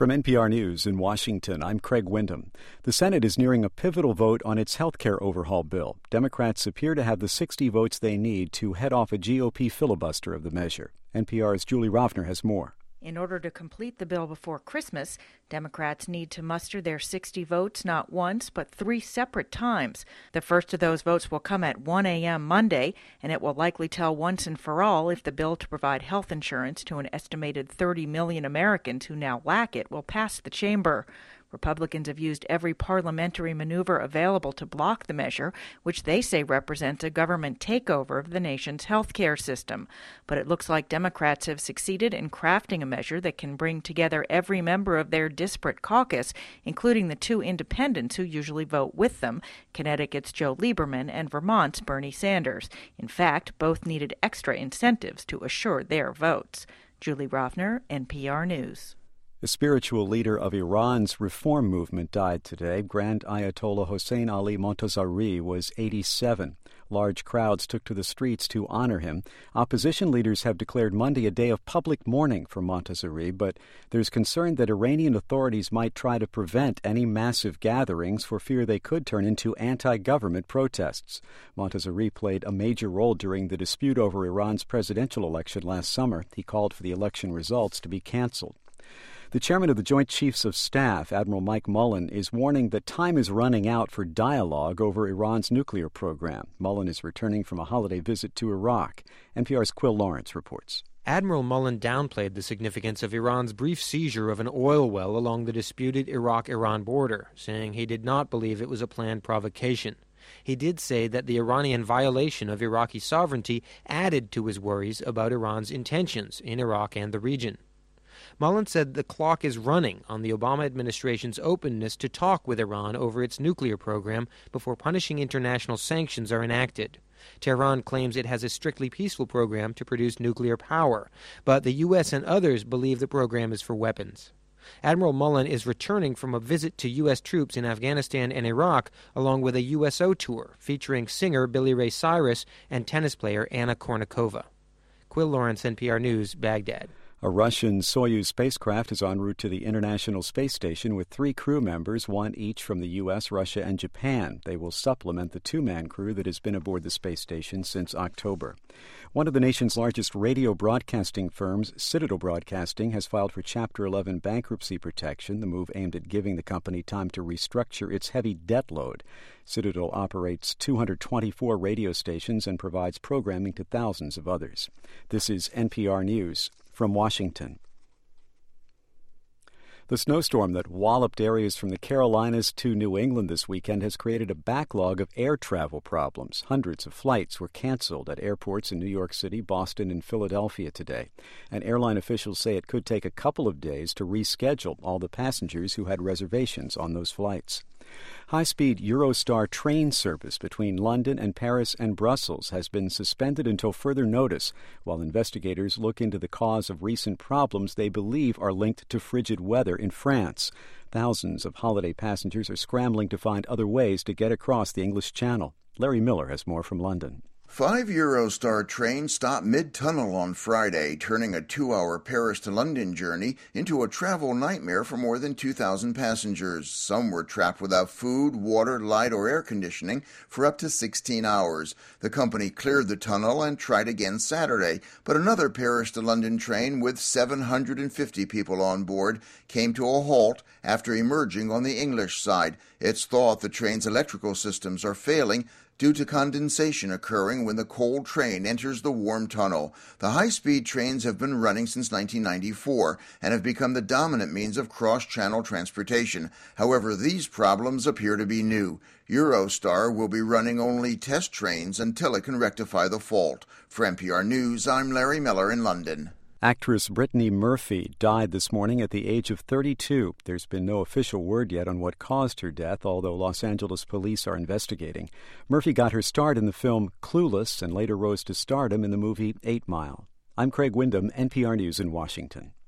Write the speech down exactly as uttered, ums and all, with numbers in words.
From N P R News in Washington, I'm Craig Windham. The Senate is nearing a pivotal vote on its health care overhaul bill. Democrats appear to have the sixty votes they need to head off a G O P filibuster of the measure. N P R's Julie Rovner has more. In order to complete the bill before Christmas, Democrats need to muster their sixty votes not once, but three separate times. The first of those votes will come at one a.m. Monday, and it will likely tell once and for all if the bill to provide health insurance to an estimated thirty million Americans who now lack it will pass the chamber. Republicans have used every parliamentary maneuver available to block the measure, which they say represents a government takeover of the nation's health care system. But it looks like Democrats have succeeded in crafting a measure that can bring together every member of their disparate caucus, including the two independents who usually vote with them, Connecticut's Joe Lieberman and Vermont's Bernie Sanders. In fact, both needed extra incentives to assure their votes. Julie Rovner, N P R News. The spiritual leader of Iran's reform movement died today. Grand Ayatollah Hossein Ali Montazeri was eighty-seven. Large crowds took to the streets to honor him. Opposition leaders have declared Monday a day of public mourning for Montazeri, but there's concern that Iranian authorities might try to prevent any massive gatherings for fear they could turn into anti-government protests. Montazeri played a major role during the dispute over Iran's presidential election last summer. He called for the election results to be canceled. The chairman of the Joint Chiefs of Staff, Admiral Mike Mullen, is warning that time is running out for dialogue over Iran's nuclear program. Mullen is returning from a holiday visit to Iraq. N P R's Quill Lawrence reports. Admiral Mullen downplayed the significance of Iran's brief seizure of an oil well along the disputed Iraq-Iran border, saying he did not believe it was a planned provocation. He did say that the Iranian violation of Iraqi sovereignty added to his worries about Iran's intentions in Iraq and the region. Mullen said the clock is running on the Obama administration's openness to talk with Iran over its nuclear program before punishing international sanctions are enacted. Tehran claims it has a strictly peaceful program to produce nuclear power, but the U S and others believe the program is for weapons. Admiral Mullen is returning from a visit to U S troops in Afghanistan and Iraq, along with a U S O tour featuring singer Billy Ray Cyrus and tennis player Anna Kournikova. Quill Lawrence, N P R News, Baghdad. A Russian Soyuz spacecraft is en route to the International Space Station with three crew members, one each from the U S, Russia, and Japan. They will supplement the two-man crew that has been aboard the space station since October. One of the nation's largest radio broadcasting firms, Citadel Broadcasting, has filed for Chapter eleven bankruptcy protection, the move aimed at giving the company time to restructure its heavy debt load. Citadel operates two hundred twenty-four radio stations and provides programming to thousands of others. This is N P R News. From Washington. The snowstorm that walloped areas from the Carolinas to New England this weekend has created a backlog of air travel problems. Hundreds of flights were canceled at airports in New York City, Boston, and Philadelphia today. And airline officials say it could take a couple of days to reschedule all the passengers who had reservations on those flights. High-speed Eurostar train service between London and Paris and Brussels has been suspended until further notice, while investigators look into the cause of recent problems they believe are linked to frigid weather in France. Thousands of holiday passengers are scrambling to find other ways to get across the English Channel. Larry Miller has more from London. Five Eurostar trains stopped mid-tunnel on Friday, turning a two-hour Paris to London journey into a travel nightmare for more than two thousand passengers. Some were trapped without food, water, light, or air conditioning for up to sixteen hours. The company cleared the tunnel and tried again Saturday, but another Paris to London train with seven hundred fifty people on board came to a halt after emerging on the English side. It's thought the train's electrical systems are failing due to condensation occurring when the cold train enters the warm tunnel. The high-speed trains have been running since nineteen ninety-four and have become the dominant means of cross-channel transportation. However, these problems appear to be new. Eurostar will be running only test trains until it can rectify the fault. For N P R News, I'm Larry Miller in London. Actress Brittany Murphy died this morning at the age of thirty-two. There's been no official word yet on what caused her death, although Los Angeles police are investigating. Murphy got her start in the film Clueless and later rose to stardom in the movie Eight Mile. I'm Craig Windham, N P R News in Washington.